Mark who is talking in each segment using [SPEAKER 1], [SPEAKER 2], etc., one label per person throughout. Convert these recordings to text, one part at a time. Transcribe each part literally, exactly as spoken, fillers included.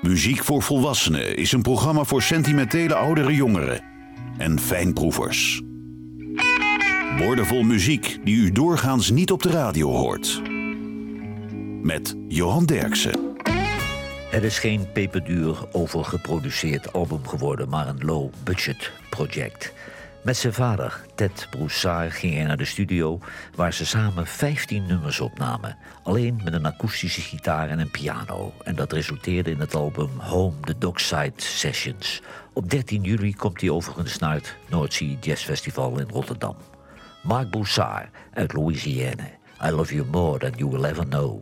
[SPEAKER 1] Muziek voor Volwassenen is een programma voor sentimentele oudere jongeren en fijnproevers. Woordenvol muziek die u doorgaans niet op de radio hoort. Met Johan Derksen.
[SPEAKER 2] Het is geen peperduur overgeproduceerd album geworden, maar een low-budget project. Met zijn vader, Ted Broussard, ging hij naar de studio waar ze samen vijftien nummers opnamen. Alleen met een akoestische gitaar en een piano. En dat resulteerde in het album Home the Dockside Sessions. Op dertien juli komt hij overigens naar het North Sea Jazz Festival in Rotterdam. Marc Broussard uit Louisiana. I love you more than you will ever know.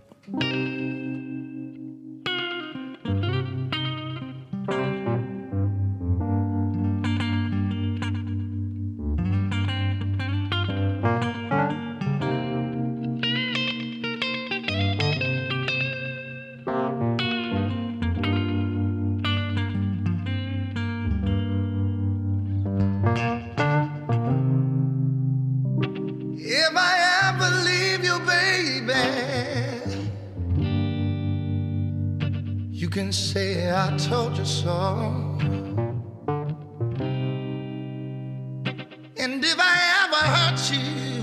[SPEAKER 3] Can say I told you so. And if I ever hurt you,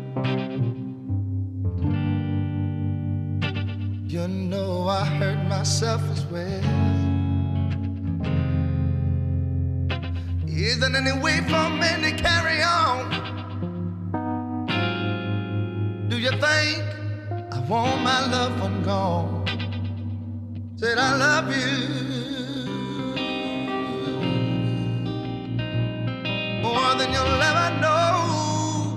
[SPEAKER 3] you know I hurt myself as well. Isn't any way for men to carry on? Do you think I want my loved one gone? Said I love you more than you'll ever know,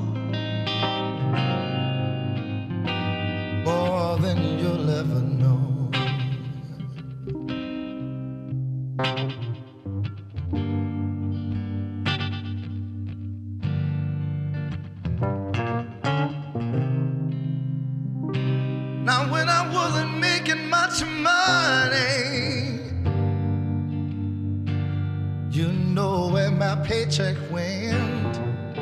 [SPEAKER 3] more than you'll ever know. Now when I wasn't making much money, you know where my paycheck went.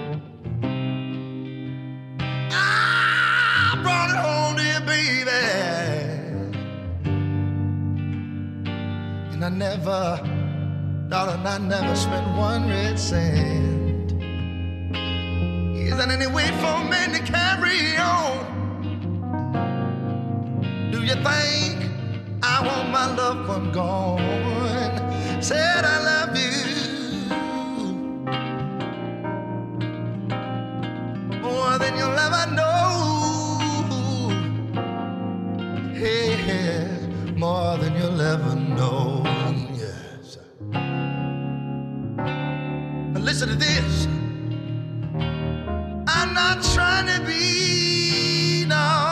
[SPEAKER 3] I brought it home to you, baby, and I never, darling, I never spent one red cent. Isn't any way for men to carry on? Do you think I want my loved one gone? Said I love you more than you'll ever know. Hey, more than you'll ever know. Yes. But listen to this. I'm not trying to be no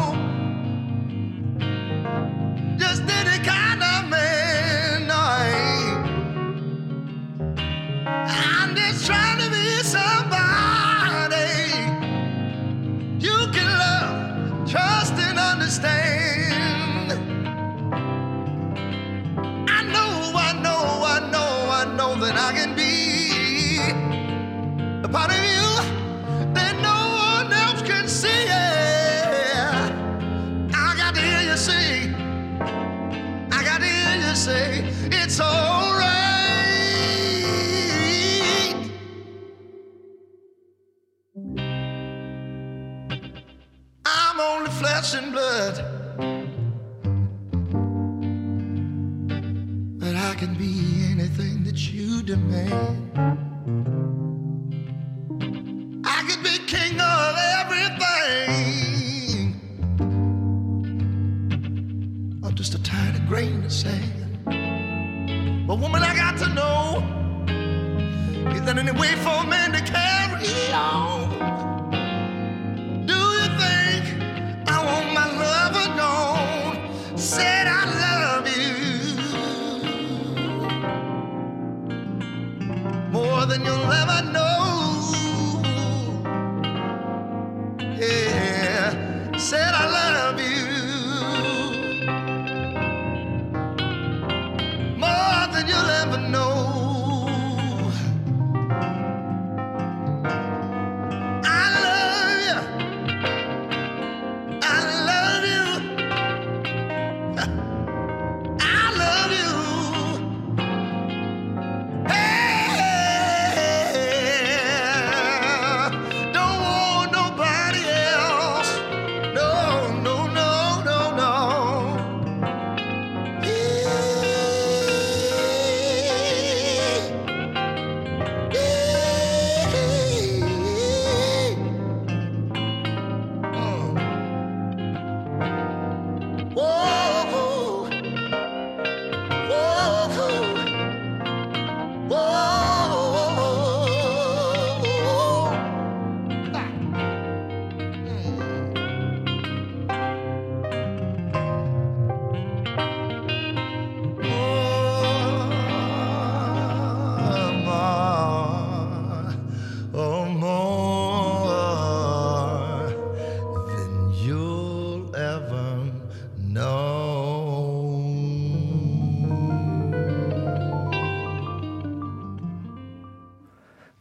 [SPEAKER 3] just any kind of man, no, I ain't. I'm just trying to be somebody you can love, trust and understand. I know, I know, I know, I know that I can be a part of you that no one else can see. I got to hear you sing. Say it's all right. I'm only flesh and blood, but I can be anything that you demand. I could be king of everything, or just a tiny grain of sand. But woman, I got to know, is there any way for a man to carry on? Do you think I want my lover gone? Said I love you more than you'll ever know. Yeah, said I love you you'll ever know. I love you. I love you.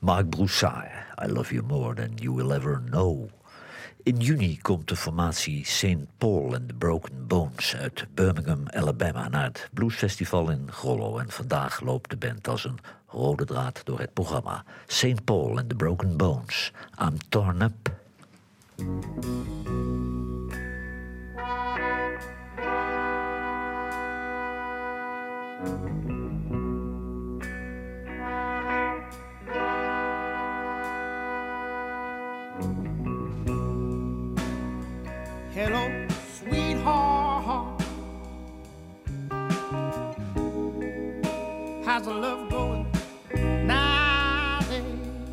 [SPEAKER 2] Marc Broussard, I Love You More Than You Will Ever Know. In juni komt de formatie Saint Paul and the Broken Bones uit Birmingham, Alabama, naar het Bluesfestival in Grollo. En vandaag loopt de band als een rode draad door het programma. Saint Paul and the Broken Bones, I'm Torn Up.
[SPEAKER 4] Hello, sweetheart. How's the love going nowadays?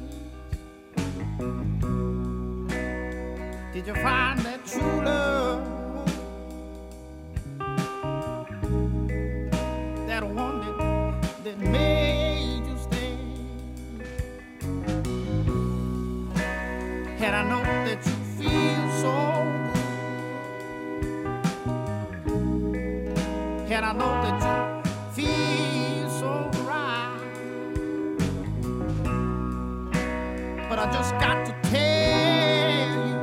[SPEAKER 4] Did you find that true love? That one that, that made you stay? And I know that you feel so. And I know that you feel so right, but I just got to tell you,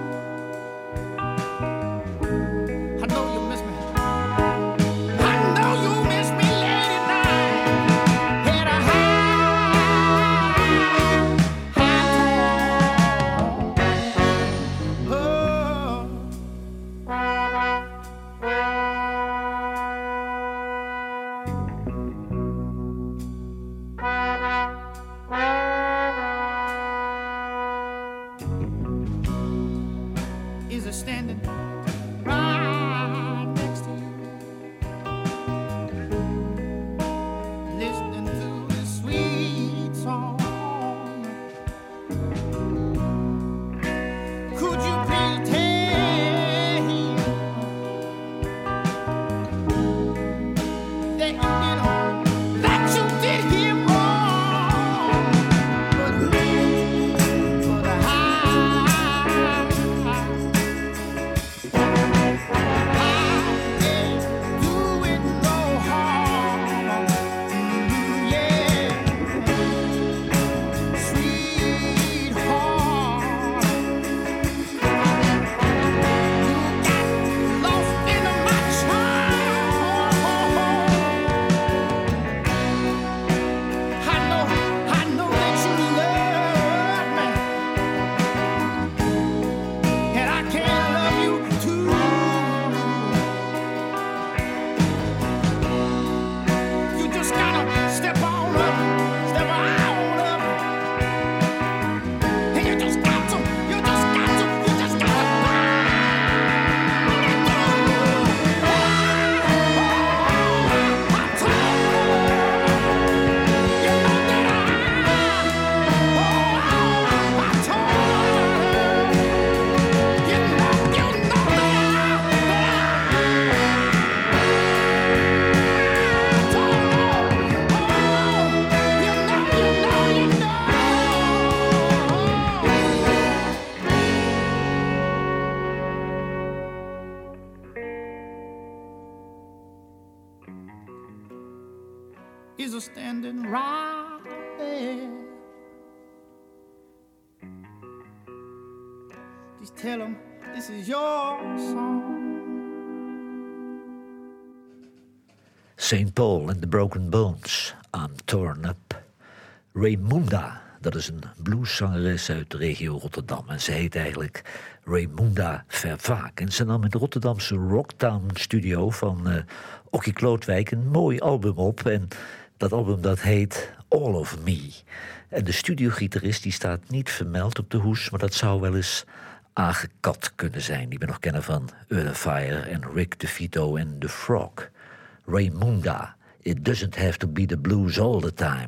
[SPEAKER 4] I know you miss me. I know you miss me late at night. Had a high, high oh. Is it standing right next to you, listening to this sweet song? Could you please tell him that you did all, that you did him wrong? But, but I, is a standing right there. Just tell him this is your song.
[SPEAKER 2] Saint Paul and the Broken Bones, I'm Torn Up. Raymunda, dat is een blueszangeres uit de regio Rotterdam. En ze heet eigenlijk Raymunda Vervaak. En ze nam in de Rotterdamse Rocktown studio van uh, Okkie Klootwijk een mooi album op. En dat album dat heet All of Me. En de studiogitarist die staat niet vermeld op de hoes, maar dat zou wel eens Age Kat kunnen zijn, die we nog kennen van Earth and Fire en Rick DeVito en The Frog. Raymunda, it doesn't have to be the blues all the time.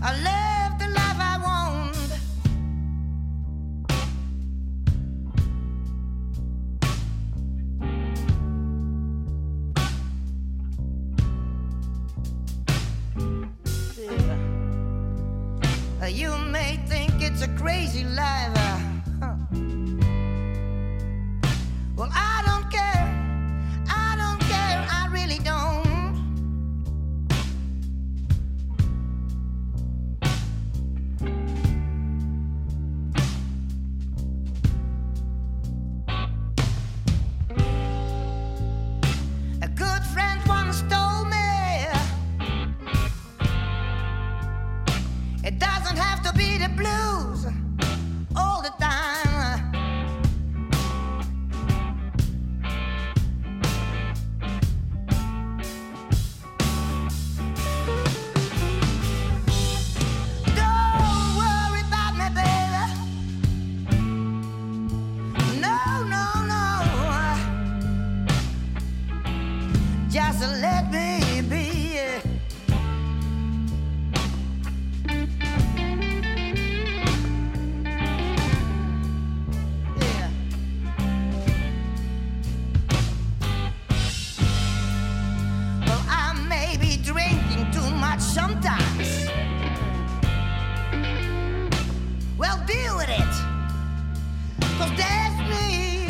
[SPEAKER 3] I live the life I want. Yeah. You may think it's a crazy life. Uh, huh. Well, I don't care. I don't care. I really don't. It doesn't have to be the blues all the time. Don't worry about me, baby. No, no, no. Just let me be. Sometimes. Well, deal with it. 'Cause that's me.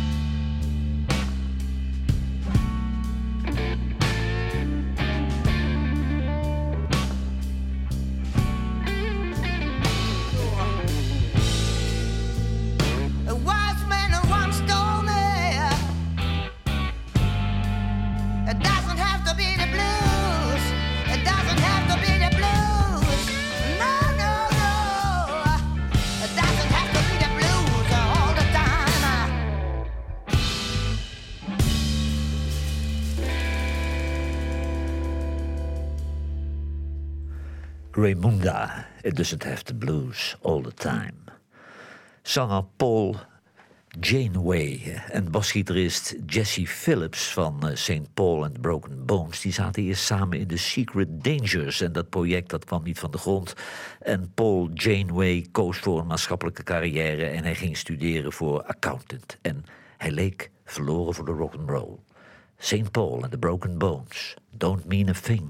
[SPEAKER 3] A wise man once told me it doesn't have to be the blues. It doesn't have to be the blues. No, no, no. It doesn't have to be the blues all the time.
[SPEAKER 2] Raymunda, It Doesn't Have the Blues All the Time. Zanger Paul Janeway en basgitarist Jesse Phillips van Saint Paul and the Broken Bones... die zaten eerst samen in The Secret Dangers... en dat project dat kwam niet van de grond. En Paul Janeway koos voor een maatschappelijke carrière... en hij ging studeren voor accountant. En hij leek verloren voor de rock'n'roll. Saint Paul and the Broken Bones, Don't Mean a Thing.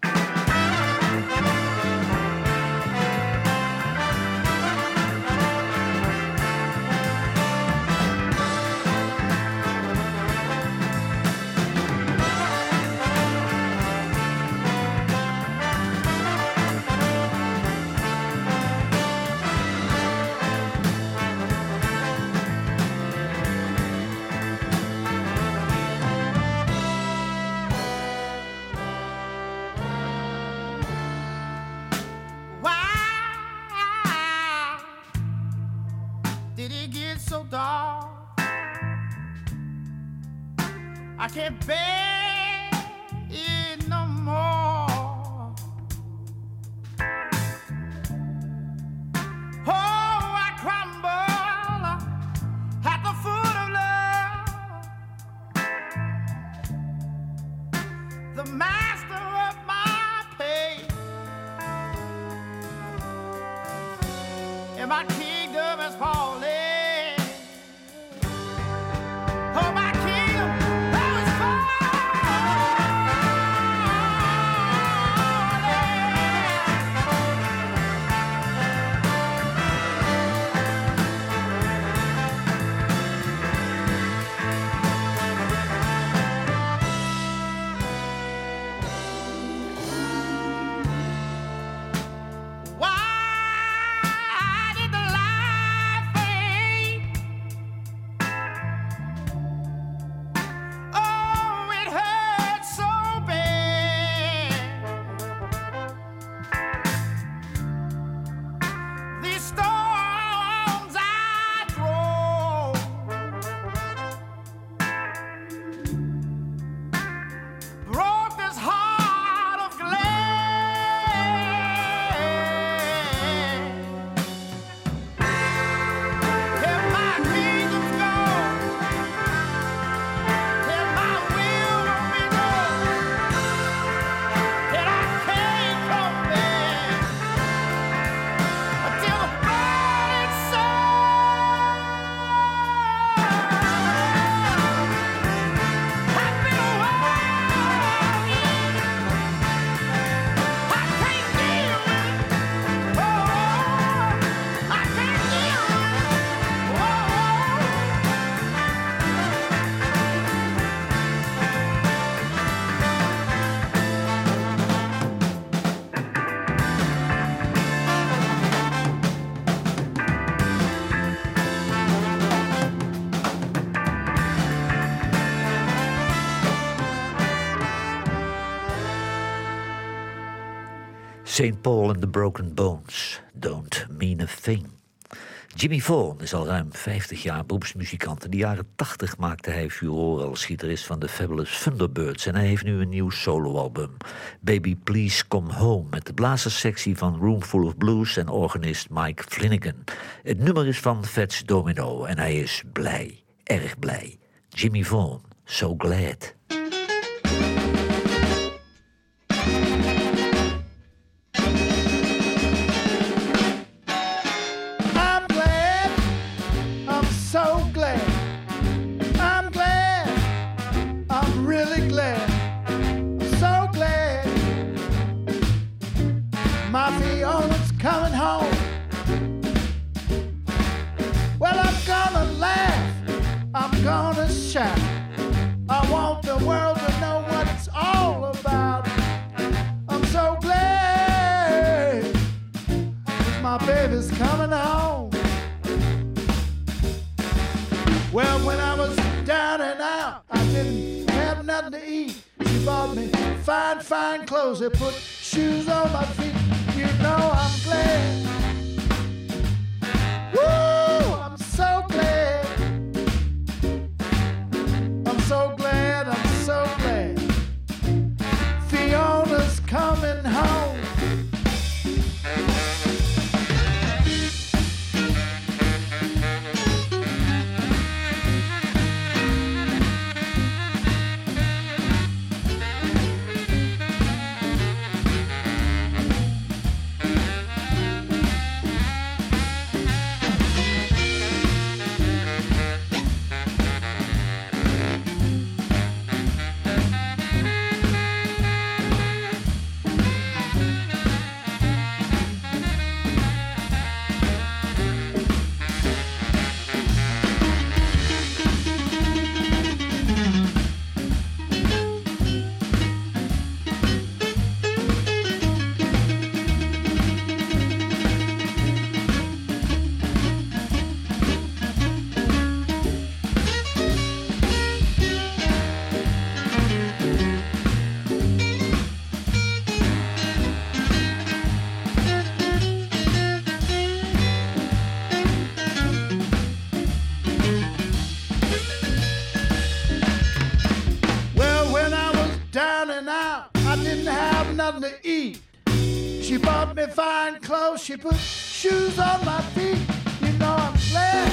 [SPEAKER 4] I can't bear it no more. Oh, I crumble at the foot of love, the master of my pain, and my kingdom is falling. Oh, my kingdom, oh, it's why did the life
[SPEAKER 2] Saint Paul and the Broken Bones don't mean a thing. Jimmy Vaughan is al ruim vijftig jaar beroepsmuzikant. In de jaren tachtig maakte hij furoren als gitarist van de Fabulous Thunderbirds. En hij heeft nu een nieuw soloalbum. Baby Please Come Home. Met de blazerssectie van Room Full of Blues en organist Mike Flanagan. Het nummer is van Fats Domino en hij is blij. Erg blij. Jimmy Vaughan, So Glad.
[SPEAKER 4] Coming home. Well, I'm gonna laugh, I'm gonna shout. I want the world to know what it's all about. I'm so glad my baby's coming home. Well, when I was down and out, I didn't have nothing to eat. She bought me fine, fine clothes. They put shoes on my feet. You know I'm glad. Woo! I'm so glad. I'm so glad, I'm so glad. Fiona's coming home. To eat. She bought me fine clothes, she put shoes on my feet. You know I'm glad.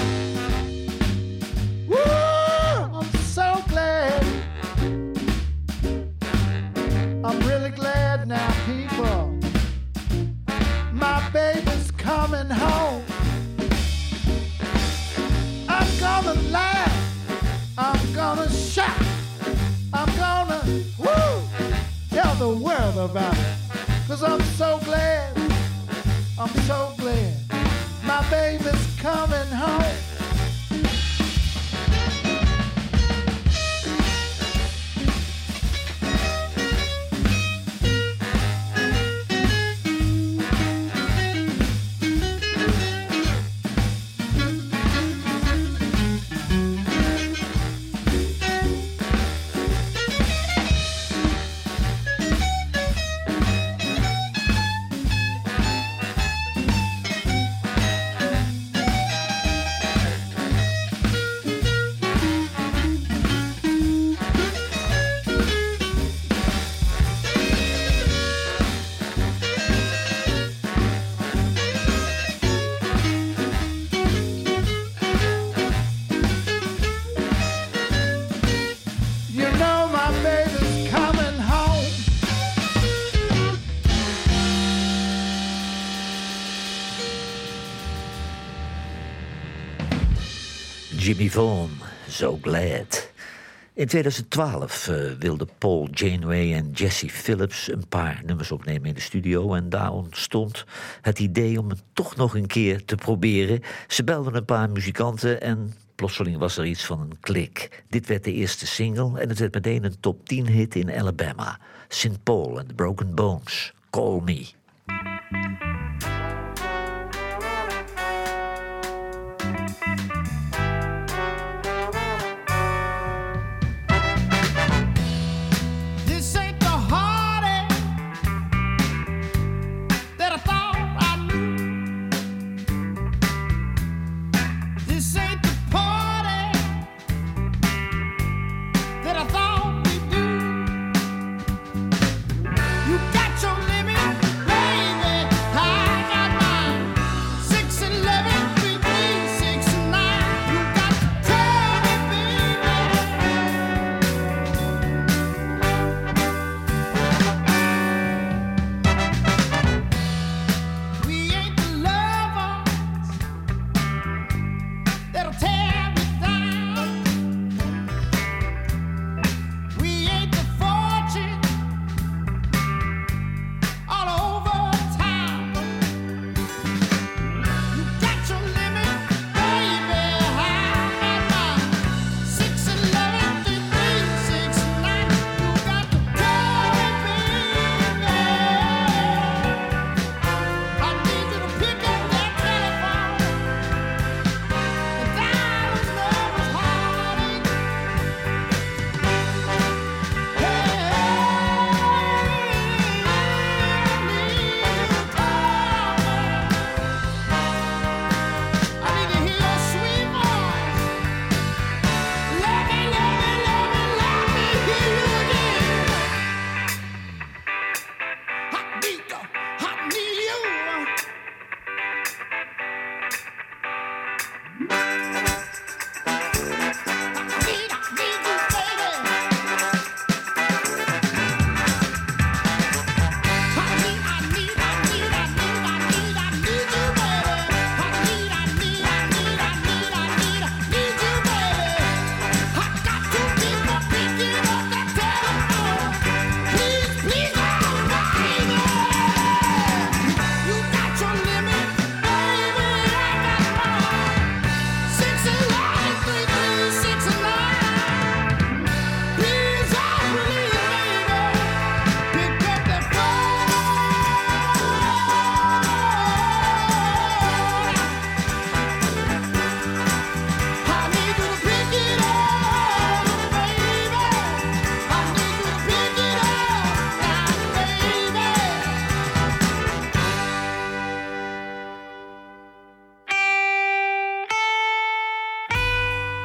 [SPEAKER 4] Woo! I'm so glad. I'm really glad now, people. My baby's coming home. I'm gonna laugh. I'm gonna shout. I'm gonna, woo! Tell the world about it, 'cause I'm so glad, I'm so glad, my baby's coming home.
[SPEAKER 2] Jimmy Vaughan, So Glad. In tweeduizend twaalf uh, wilden Paul Janeway en Jesse Phillips een paar nummers opnemen in de studio. En daar ontstond het idee om het toch nog een keer te proberen. Ze belden een paar muzikanten en plotseling was er iets van een klik. Dit werd de eerste single en het werd meteen een top tien hit in Alabama. Saint Paul and the Broken Bones, Call Me.
[SPEAKER 4] This ain't the heartache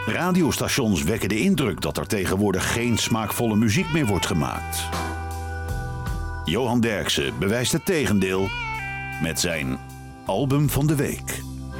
[SPEAKER 1] Radiostations wekken de indruk dat er tegenwoordig geen smaakvolle muziek meer wordt gemaakt. Johan Derksen bewijst het tegendeel met zijn album van de week.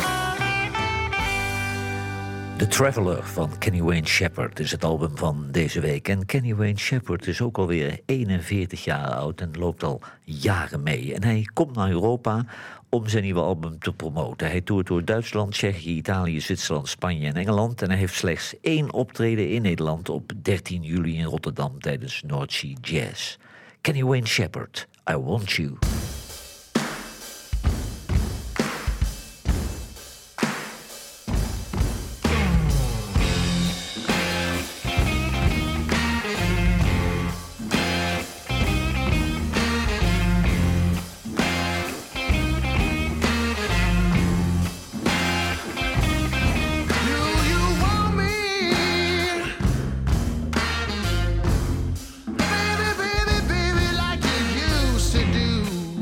[SPEAKER 2] The Traveler van Kenny Wayne Shepherd is het album van deze week. En Kenny Wayne Shepherd is ook alweer eenenveertig jaar oud en loopt al jaren mee. En hij komt naar Europa om zijn nieuwe album te promoten. Hij toert door Duitsland, Tsjechië, Italië, Zwitserland, Spanje en Engeland. En hij heeft slechts één optreden in Nederland op dertien juli in Rotterdam tijdens North Sea Jazz. Kenny Wayne Shepherd, I Want You.
[SPEAKER 3] Baby, baby, baby, like you used to do.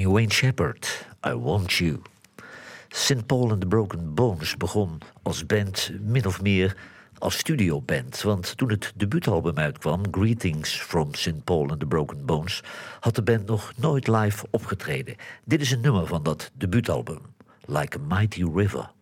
[SPEAKER 2] Wayne Shepherd, I Want You. Saint Paul and the Broken Bones begon als band min of meer als studioband. Want toen het debuutalbum uitkwam, Greetings from Saint Paul and the Broken Bones, had de band nog nooit live opgetreden. Dit is een nummer van dat debuutalbum, Like a Mighty River.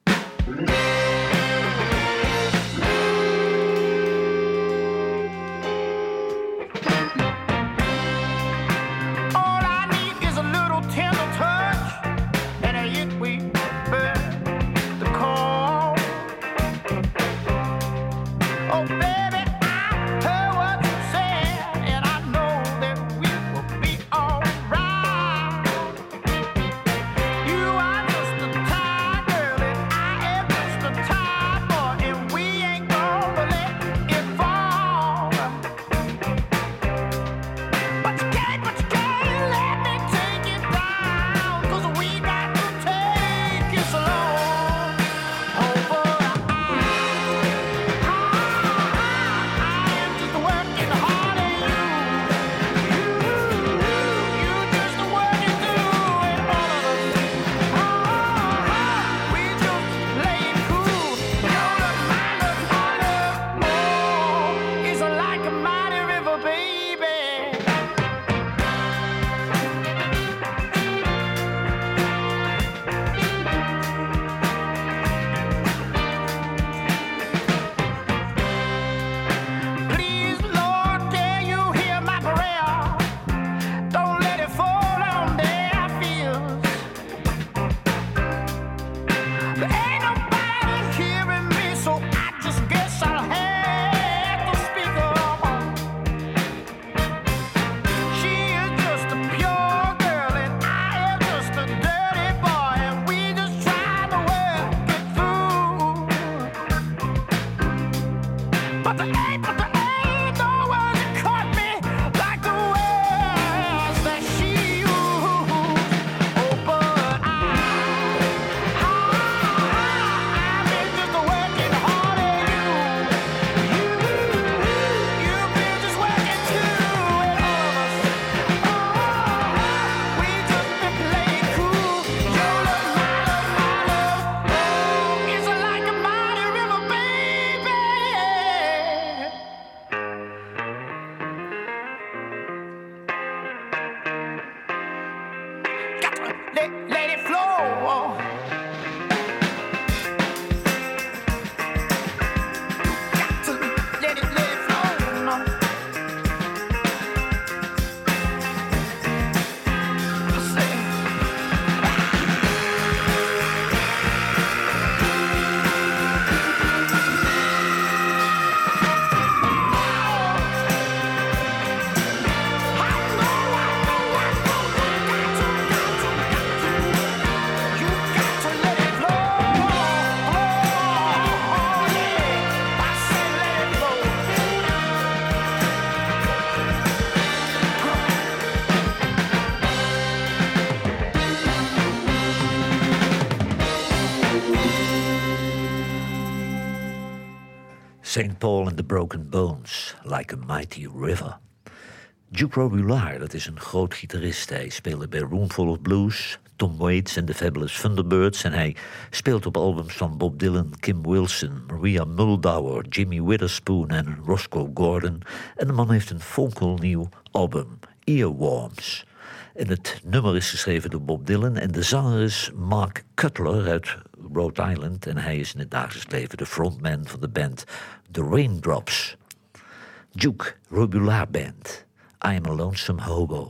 [SPEAKER 2] Saint Paul and the Broken Bones, Like a Mighty River. Duke Robillard, dat is een groot gitarist. Hij speelde bij Roomful of Blues, Tom Waits en The Fabulous Thunderbirds. En hij speelt op albums van Bob Dylan, Kim Wilson, Maria Muldaur, Jimmy Witherspoon en Roscoe Gordon. En de man heeft een fonkelnieuw album, Earworms. En het nummer is geschreven door Bob Dylan en de zanger is Mark Cutler uit Rhode Island. En hij is in het dagelijks leven de frontman van de band The Raindrops. Duke Robillard Band, I Am a Lonesome Hobo.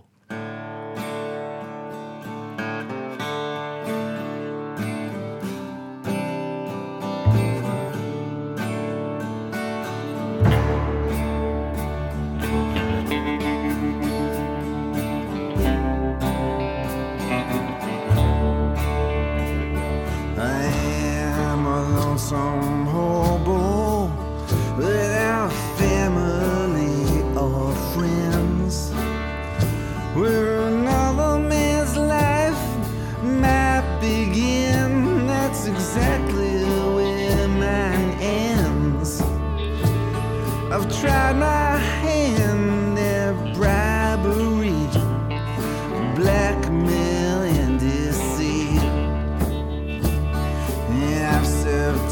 [SPEAKER 5] Some hobo without family or friends, where another man's life might begin. That's exactly where mine ends. I've tried my hand at bribery, blackmail,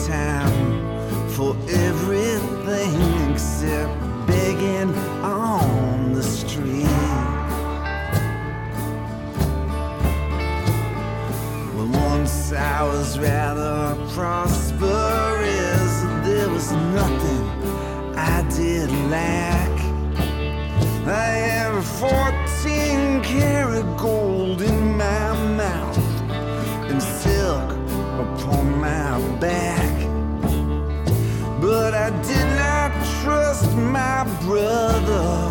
[SPEAKER 5] time for everything except begging on the street. Well, once I was rather prosperous, there was nothing I did lack. I have fourteen karat gold in my mouth and silk upon my back. But I did not trust my brother.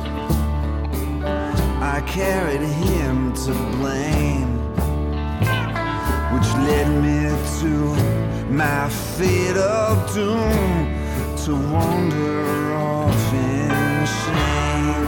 [SPEAKER 5] I carried him to blame, which led me to my fate of doom, to wander off in shame.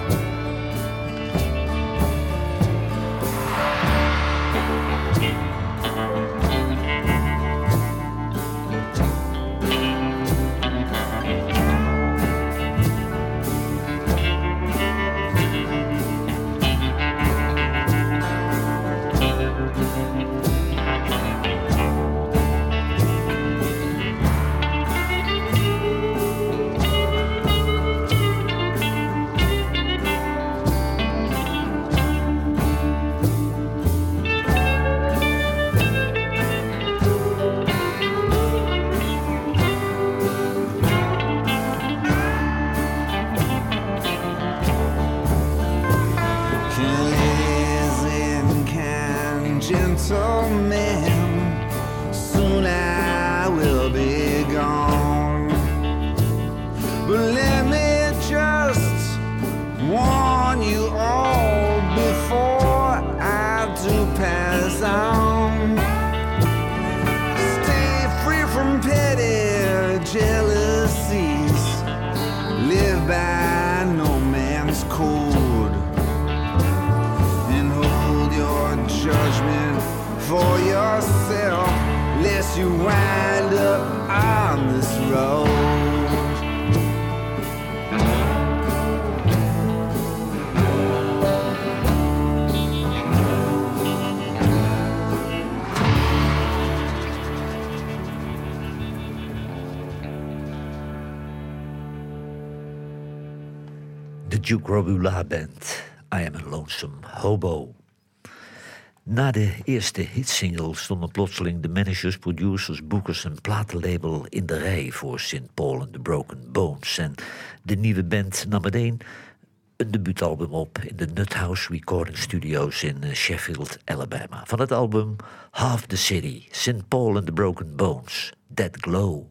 [SPEAKER 5] Gentlemen, soon I will be gone. But let me just warn you all before I do pass on. Stay free from petty jealousies. Live by no man's code. And hold your judgment for yourself, lest you wind up on this road.
[SPEAKER 2] The Duke Robula Band, I Am a Lonesome Hobo. Na de eerste hitsingle stonden plotseling de managers, producers, boekers en platenlabel in de rij voor Saint Paul and the Broken Bones. En de nieuwe band nam meteen een debuutalbum op in de Nuthouse Recording Studios in Sheffield, Alabama. Van het album Half the City, Saint Paul and the Broken Bones, That Glow.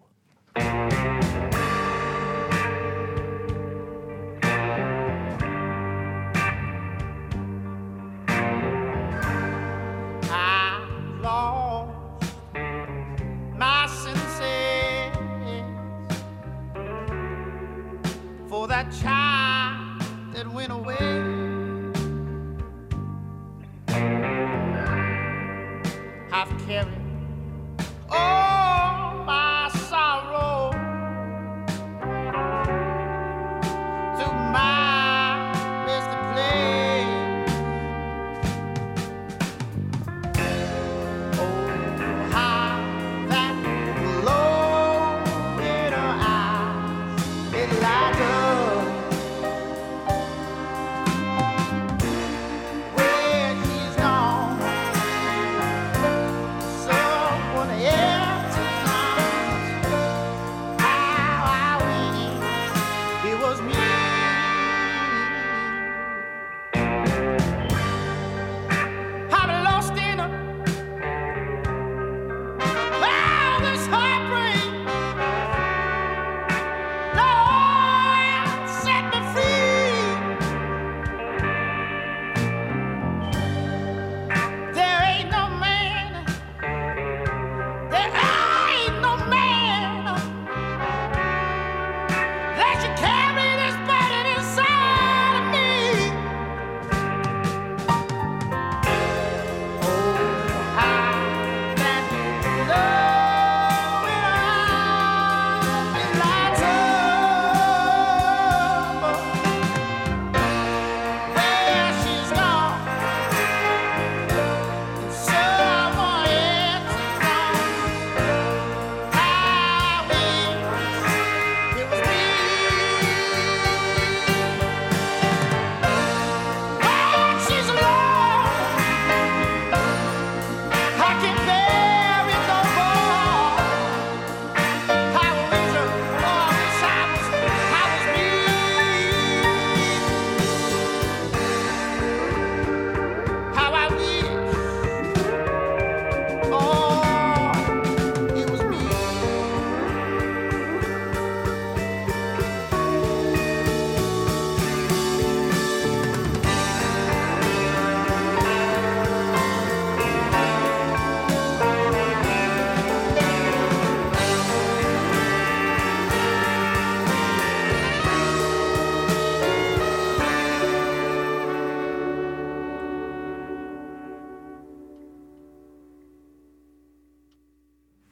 [SPEAKER 6] That child